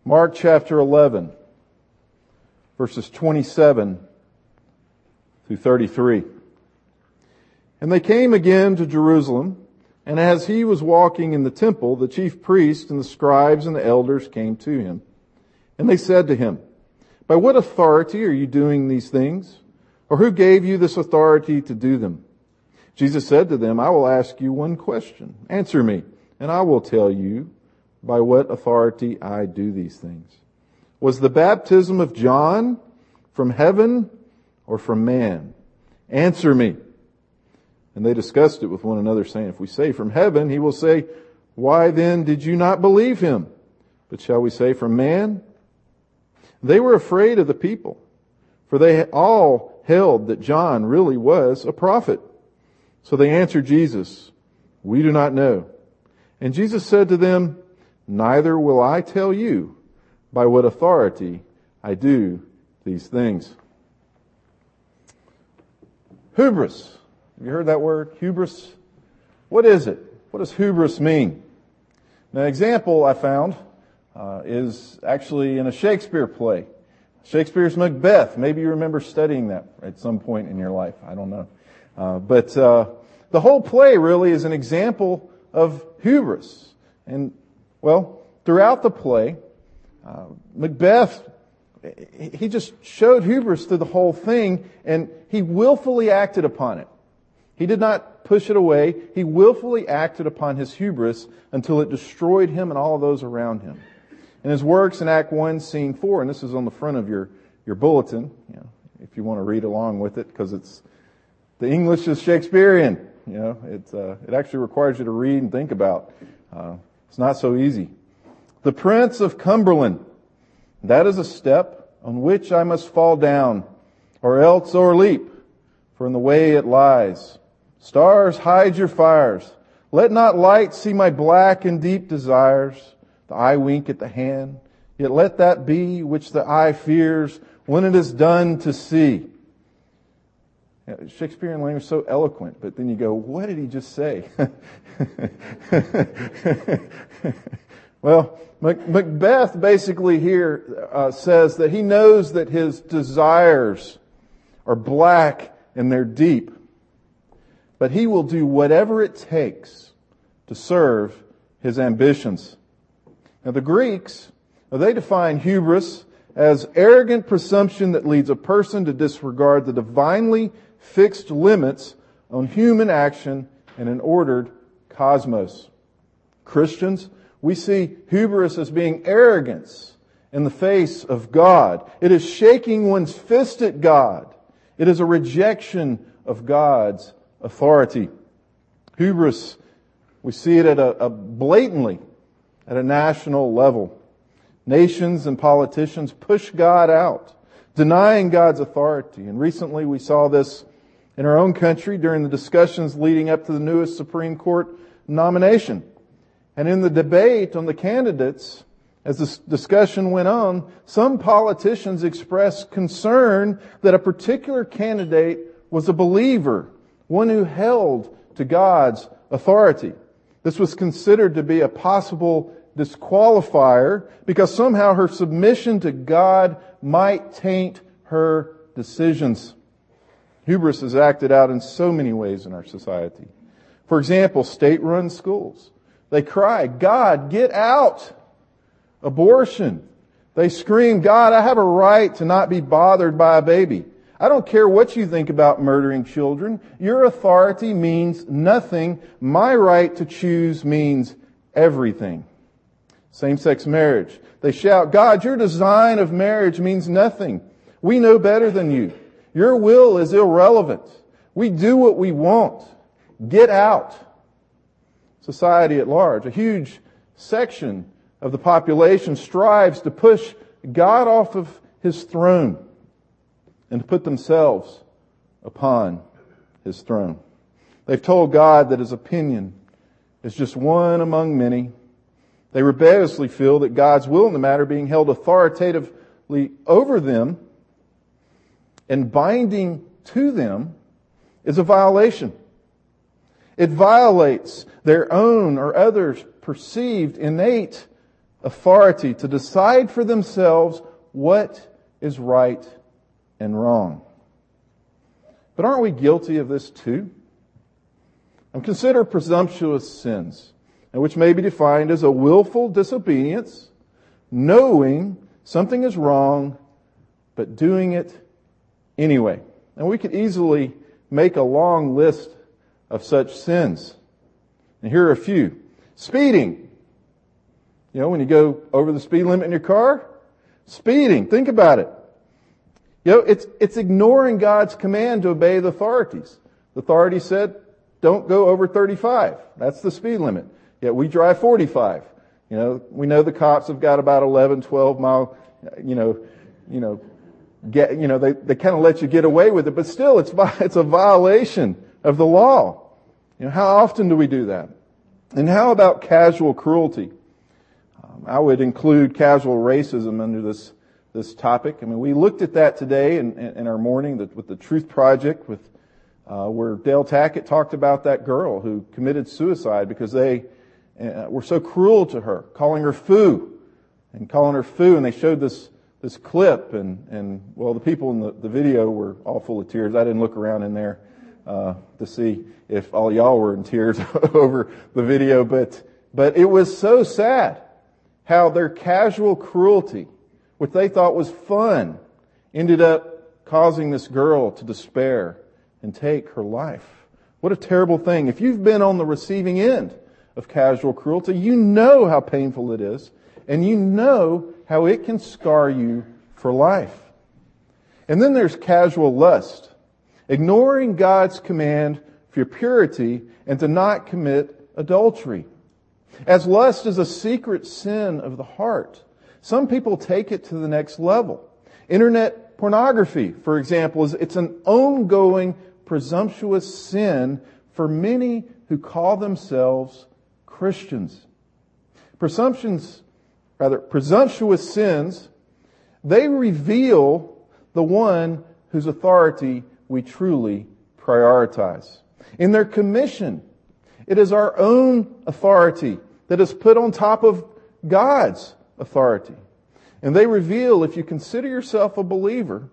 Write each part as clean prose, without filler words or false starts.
Mark chapter 11, verses 27 through 33. And they came again to Jerusalem, and as he was walking in the temple, the chief priests and the scribes and the elders came to him. And they said to him, "By what authority are you doing these things? Or who gave you this authority to do them?" Jesus said to them, "I will ask you one question. Answer me, and I will tell you by what authority I do these things. Was the baptism of John from heaven or from man? Answer me." And they discussed it with one another, saying, "If we say from heaven, he will say, 'Why then did you not believe him?' But shall we say from man?" They were afraid of the people, for they all held that John really was a prophet. So they answered Jesus, "We do not know." And Jesus said to them, "Neither will I tell you by what authority I do these things." Hubris. Have you heard that word? Hubris? What is it? What does hubris mean? Now, an example I found is actually in a Shakespeare play. Shakespeare's Macbeth. Maybe you remember studying that at some point in your life. I don't know. But the whole play really is an example of hubris. And, well, throughout the play, Macbeth, he just showed hubris through the whole thing, and he willfully acted upon it. He did not push it away. He willfully acted upon his hubris until it destroyed him and all of those around him. In his works in Act 1, Scene 4, and this is on the front of your bulletin, if you want to read along with it, because the English is Shakespearean. It actually requires you to read and think about. It's not so easy. "The Prince of Cumberland, that is a step on which I must fall down, or else o'erleap, for in the way it lies. Stars, hide your fires. Let not light see my black and deep desires. The eye wink at the hand, yet let that be which the eye fears when it is done to see." Shakespearean language is so eloquent, but then you go, what did he just say? Well, Macbeth basically here says that he knows that his desires are black and they're deep, but he will do whatever it takes to serve his ambitions. Now the Greeks, they define hubris as arrogant presumption that leads a person to disregard the divinely fixed limits on human action in an ordered cosmos. Christians, we see hubris as being arrogance in the face of God. It is shaking one's fist at God. It is a rejection of God's authority. Hubris, we see it blatantly at a national level. Nations and politicians push God out, denying God's authority. And recently we saw this in our own country during the discussions leading up to the newest Supreme Court nomination. And in the debate on the candidates, as this discussion went on, some politicians expressed concern that a particular candidate was a believer, one who held to God's authority. This was considered to be a possible disqualifier because somehow her submission to God might taint her decisions. Hubris is acted out in so many ways in our society. For example, state-run schools. They cry, "God, get out!" Abortion. They scream, "God, I have a right to not be bothered by a baby. I don't care what you think about murdering children. Your authority means nothing. My right to choose means everything." Same-sex marriage. They shout, "God, your design of marriage means nothing. We know better than you. Your will is irrelevant. We do what we want. Get out." Society at large, a huge section of the population strives to push God off of His throne and to put themselves upon His throne. They've told God that His opinion is just one among many. They rebelliously feel that God's will in the matter being held authoritatively over them and binding to them is a violation. It violates their own or others' perceived innate authority to decide for themselves what is right and wrong. But aren't we guilty of this too? And consider presumptuous sins, which may be defined as a willful disobedience, knowing something is wrong, but doing it anyway. And we could easily make a long list of such sins. And here are a few. Speeding. You know, when you go over the speed limit in your car, speeding. Think about it. You know, it's ignoring God's command to obey the authorities. The authority said, don't go over 35. That's the speed limit. Yet we drive 45. You know, we know the cops have got about 11, 12 mile, they kind of let you get away with it, but still it's a violation of the law. You know, how often do we do that? And how about casual cruelty? I would include casual racism under this topic. I mean, we looked at that today in our morning with the Truth Project, where Dale Tackett talked about that girl who committed suicide because they were so cruel to her, calling her foo, and they showed this clip, and the people in the video were all full of tears. I didn't look around in there to see if all y'all were in tears over the video, but it was so sad how their casual cruelty, which they thought was fun, ended up causing this girl to despair and take her life. What a terrible thing. If you've been on the receiving end of casual cruelty, you know how painful it is, and you know how it can scar you for life. And then there's casual lust, ignoring God's command for your purity and to not commit adultery. As lust is a secret sin of the heart, some people take it to the next level. Internet pornography, for example, it's an ongoing presumptuous sin for many who call themselves Christians. Presumptuous sins, they reveal the one whose authority we truly prioritize. In their commission, it is our own authority that is put on top of God's authority. And they reveal, if you consider yourself a believer,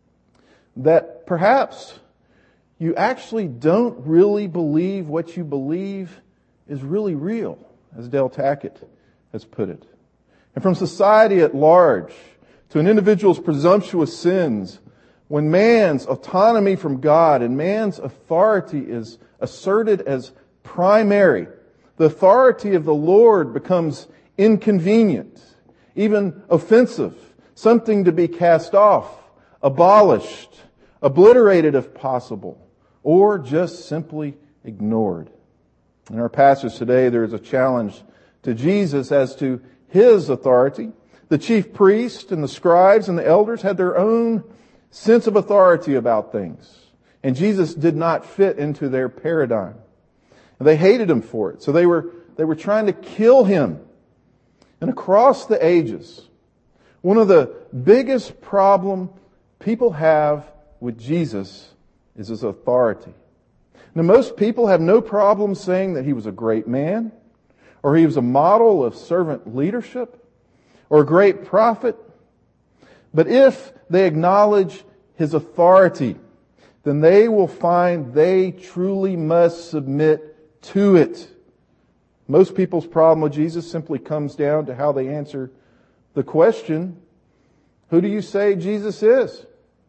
that perhaps you actually don't really believe what you believe is really real, as Dale Tackett has put it. And from society at large to an individual's presumptuous sins, when man's autonomy from God and man's authority is asserted as primary, the authority of the Lord becomes inconvenient, even offensive, something to be cast off, abolished, obliterated if possible, or just simply ignored. In our passage today, there is a challenge to Jesus as to His authority. The chief priests and the scribes and the elders had their own sense of authority about things, and Jesus did not fit into their paradigm. They hated Him for it, so they were trying to kill Him. And across the ages, one of the biggest problem people have with Jesus is His authority. Now, most people have no problem saying that He was a great man, or He was a model of servant leadership, or a great prophet. But if they acknowledge His authority, then they will find they truly must submit to it. Most people's problem with Jesus simply comes down to how they answer the question, who do you say Jesus is?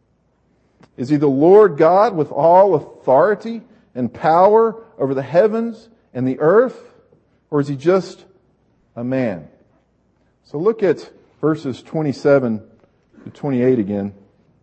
Is He the Lord God with all authority and power over the heavens and the earth? Or is He just a man? So look at verses 27 to 28 again.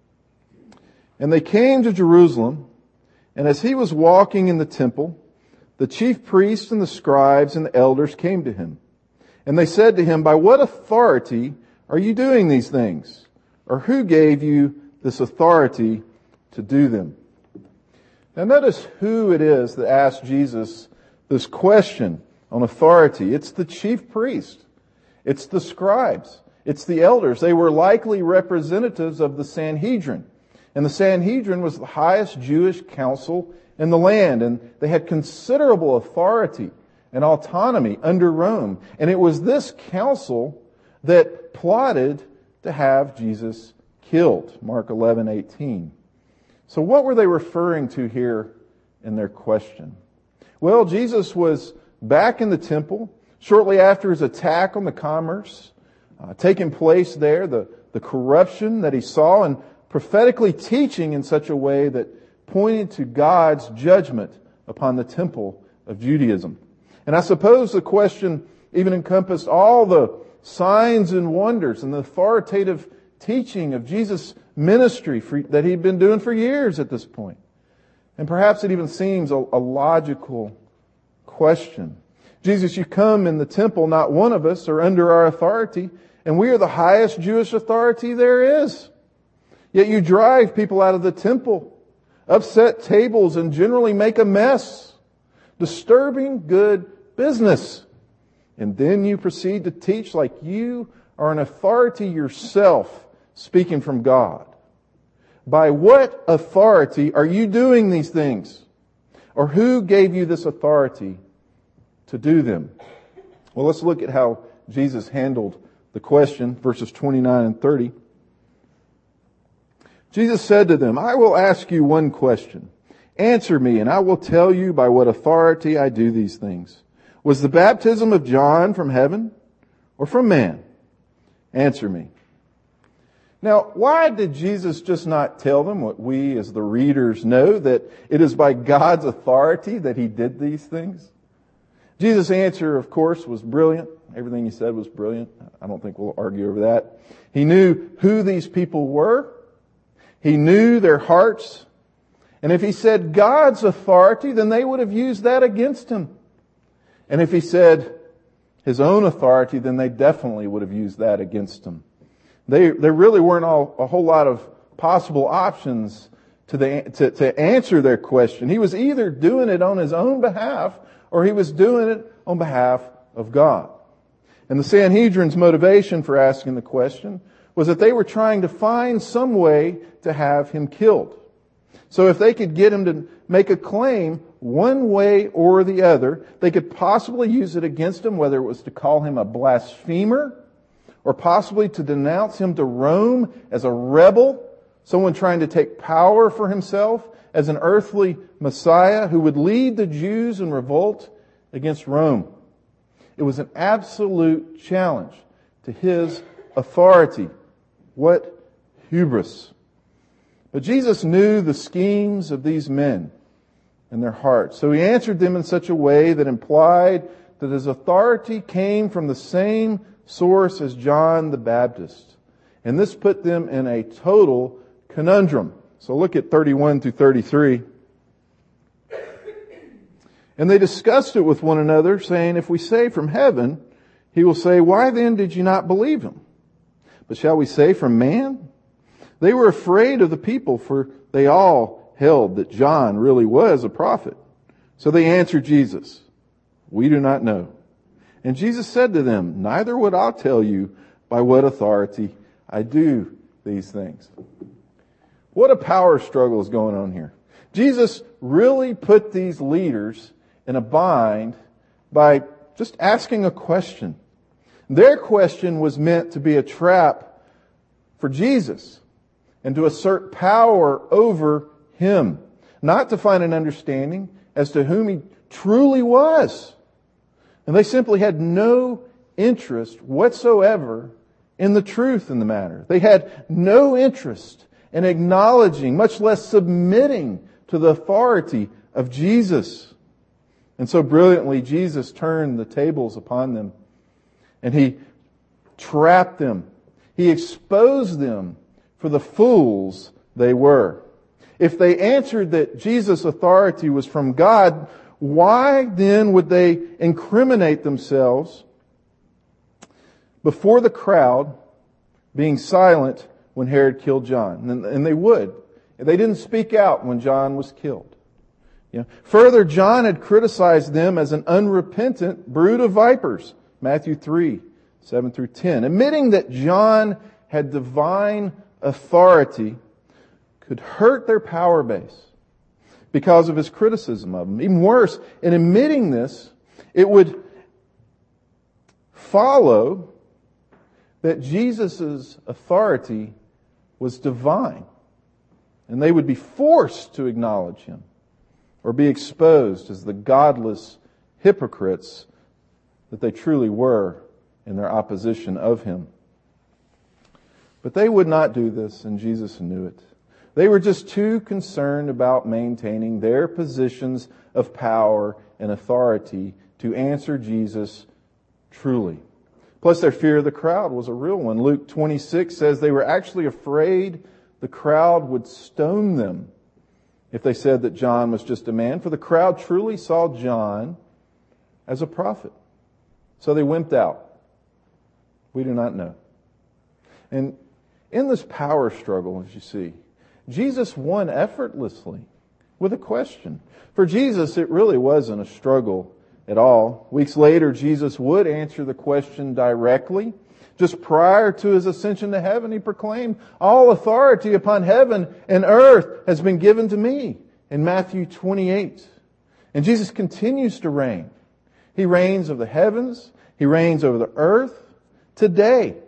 And they came to Jerusalem, and as He was walking in the temple, the chief priests and the scribes and the elders came to Him. And they said to Him, by what authority are you doing these things? Or who gave you this authority to do them? Now notice who it is that asked Jesus this question on authority. It's the chief priest. It's the scribes. It's the elders. They were likely representatives of the Sanhedrin. And the Sanhedrin was the highest Jewish council in the land, and they had considerable authority and autonomy under Rome. And it was this council that plotted to have Jesus killed. Mark 11:18. So what were they referring to here in their question? Well, Jesus was back in the temple shortly after his attack on the commerce taking place there, the corruption that he saw, and prophetically teaching in such a way that pointed to God's judgment upon the temple of Judaism. And I suppose the question even encompassed all the signs and wonders and the authoritative teaching of Jesus' ministry that he'd been doing for years at this point. And perhaps it even seems a logical question. Jesus, you come in the temple, not one of us are under our authority, and we are the highest Jewish authority there is. Yet you drive people out of the temple, upset tables, and generally make a mess, disturbing good business. And then you proceed to teach like you are an authority yourself, speaking from God. By what authority are you doing these things? Or who gave you this authority to do them? Well, let's look at how Jesus handled the question, verses 29 and 30. Jesus said to them, I will ask you one question. Answer me, and I will tell you by what authority I do these things. Was the baptism of John from heaven or from man? Answer me. Now, why did Jesus just not tell them what we as the readers know, that it is by God's authority that he did these things? Jesus' answer, of course, was brilliant. Everything he said was brilliant. I don't think we'll argue over that. He knew who these people were. He knew their hearts. And if he said God's authority, then they would have used that against him. And if he said his own authority, then they definitely would have used that against him. There really weren't a whole lot of possible options to answer their question. He was either doing it on his own behalf or he was doing it on behalf of God. And the Sanhedrin's motivation for asking the question was that they were trying to find some way to have him killed. So if they could get him to make a claim one way or the other, they could possibly use it against him, whether it was to call him a blasphemer or possibly to denounce him to Rome as a rebel, someone trying to take power for himself as an earthly Messiah who would lead the Jews in revolt against Rome. It was an absolute challenge to his authority. What hubris. But Jesus knew the schemes of these men and their hearts. So he answered them in such a way that implied that his authority came from the same source as John the Baptist. And this put them in a total conundrum. So look at 31 through 33. And they discussed it with one another, saying, if we say from heaven, he will say, why then did you not believe him? But shall we say from man? They were afraid of the people, for they all held that John really was a prophet. So they answered Jesus, we do not know. And Jesus said to them, neither would I tell you by what authority I do these things. What a power struggle is going on here. Jesus really put these leaders in a bind by just asking a question. Their question was meant to be a trap for Jesus and to assert power over him, not to find an understanding as to whom he truly was. And they simply had no interest whatsoever in the truth in the matter. They had no interest in acknowledging, much less submitting to the authority of Jesus. And so brilliantly, Jesus turned the tables upon them and he trapped them. He exposed them for the fools they were. If they answered that Jesus' authority was from God, why then would they incriminate themselves before the crowd, being silent when Herod killed John? And they would. They didn't speak out when John was killed. Further, John had criticized them as an unrepentant brood of vipers. Matthew 3, 7 through 10. Admitting that John had divine authority could hurt their power base because of his criticism of them. Even worse, in admitting this, it would follow that Jesus' authority was divine, and they would be forced to acknowledge Him or be exposed as the godless hypocrites that they truly were in their opposition of Him. But they would not do this, and Jesus knew it. They were just too concerned about maintaining their positions of power and authority to answer Jesus truly. Plus, their fear of the crowd was a real one. Luke 26 says they were actually afraid the crowd would stone them if they said that John was just a man, for the crowd truly saw John as a prophet. So they wimped out. We do not know. And in this power struggle, as you see, Jesus won effortlessly with a question. For Jesus, it really wasn't a struggle at all. Weeks later, Jesus would answer the question directly. Just prior to His ascension to heaven, He proclaimed, "All authority upon heaven and earth has been given to me," in Matthew 28. And Jesus continues to reign. He reigns over the heavens. He reigns over the earth today.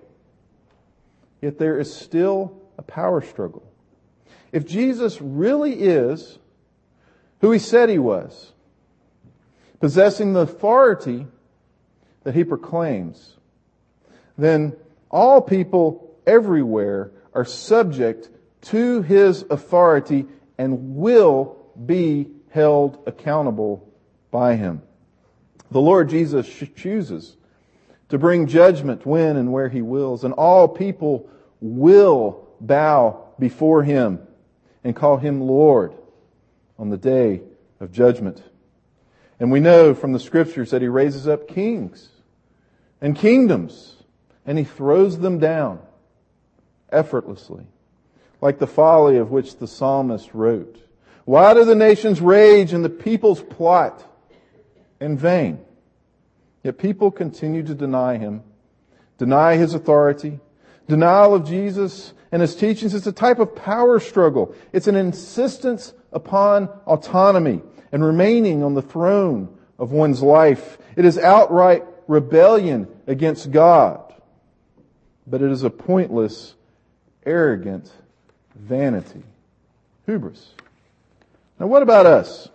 Yet there is still a power struggle. If Jesus really is who He said He was, possessing the authority that He proclaims, then all people everywhere are subject to His authority and will be held accountable by Him. The Lord Jesus chooses to bring judgment when and where He wills, and all people will bow before Him and call Him Lord on the day of judgment. And we know from the Scriptures that He raises up kings and kingdoms, and He throws them down effortlessly, like the folly of which the psalmist wrote. "Why do the nations rage and the peoples plot in vain?" Yet people continue to deny Him, deny His authority. Denial of Jesus and His teachings is a type of power struggle. It's an insistence upon autonomy and remaining on the throne of one's life. It is outright rebellion against God. But it is a pointless, arrogant vanity. Hubris. Now what about us?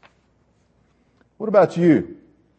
What about you?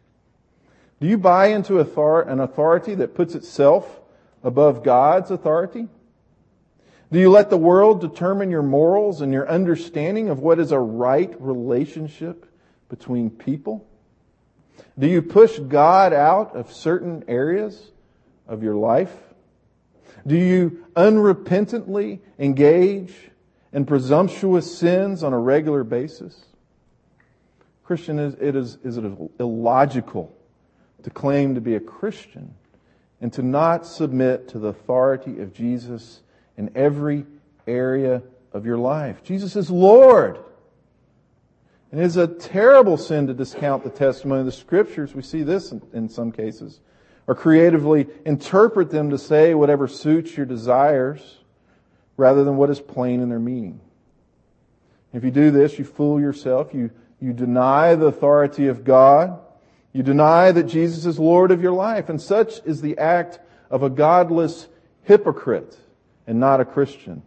Do you buy into an authority that puts itself above God's authority? Do you let the world determine your morals and your understanding of what is a right relationship between people? Do you push God out of certain areas of your life? Do you unrepentantly engage in presumptuous sins on a regular basis? Christian, is it illogical to claim to be a Christian and to not submit to the authority of Jesus in every area of your life? Jesus is Lord. And it is a terrible sin to discount the testimony of the Scriptures. We see this in some cases. Or creatively interpret them to say whatever suits your desires rather than what is plain in their meaning. If you do this, you fool yourself. You deny the authority of God. You deny that Jesus is Lord of your life. And such is the act of a godless hypocrite and not a Christian.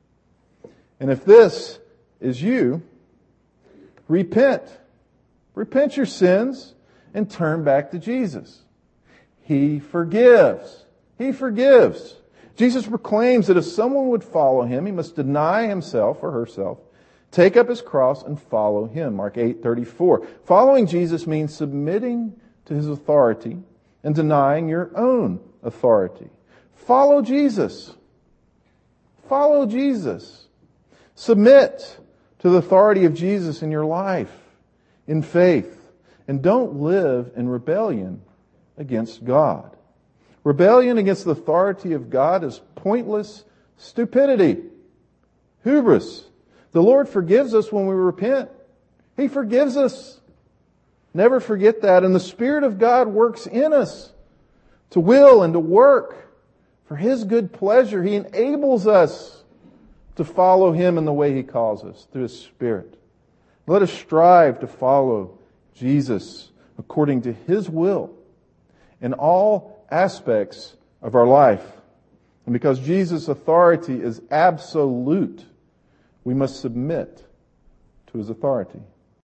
And if this is you, repent. Repent your sins and turn back to Jesus. He forgives. He forgives. Jesus proclaims that if someone would follow Him, he must deny himself or herself, take up his cross and follow Him. Mark 8:34. Following Jesus means submitting to His authority and denying your own authority. Follow Jesus. Follow Jesus. Submit to the authority of Jesus in your life, in faith, and don't live in rebellion against God. Rebellion against the authority of God is pointless stupidity, hubris. The Lord forgives us when we repent. He forgives us. Never forget that. And the Spirit of God works in us to will and to work for His good pleasure. He enables us to follow Him in the way He calls us through His Spirit. Let us strive to follow Jesus according to His will in all aspects of our life. And because Jesus' authority is absolute, we must submit to his authority.